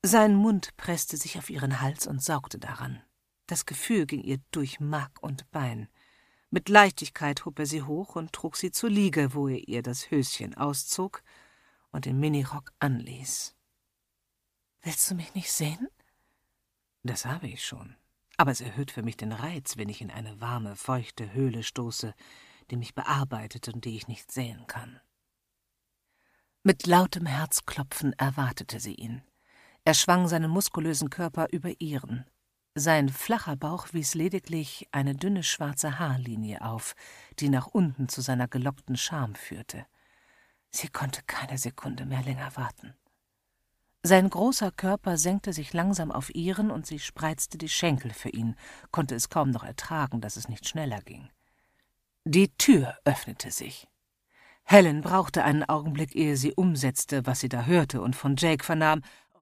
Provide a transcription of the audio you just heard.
Sein Mund presste sich auf ihren Hals und saugte daran. Das Gefühl ging ihr durch Mark und Bein. Mit Leichtigkeit hob er sie hoch und trug sie zur Liege, wo er ihr das Höschen auszog und den Minirock anließ. »Willst du mich nicht sehen?« »Das habe ich schon. Aber es erhöht für mich den Reiz, wenn ich in eine warme, feuchte Höhle stoße, die mich bearbeitet und die ich nicht sehen kann.« Mit lautem Herzklopfen erwartete sie ihn. Er schwang seinen muskulösen Körper über ihren. Sein flacher Bauch wies lediglich eine dünne schwarze Haarlinie auf, die nach unten zu seiner gelockten Scham führte. Sie konnte keine Sekunde mehr länger warten. Sein großer Körper senkte sich langsam auf ihren und sie spreizte die Schenkel für ihn, konnte es kaum noch ertragen, dass es nicht schneller ging. Die Tür öffnete sich. Helen brauchte einen Augenblick, ehe sie umsetzte, was sie da hörte und von Jake vernahm,